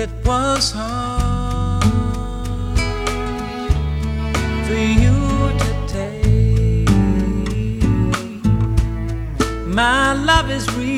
it was hard for you to take. My love is real.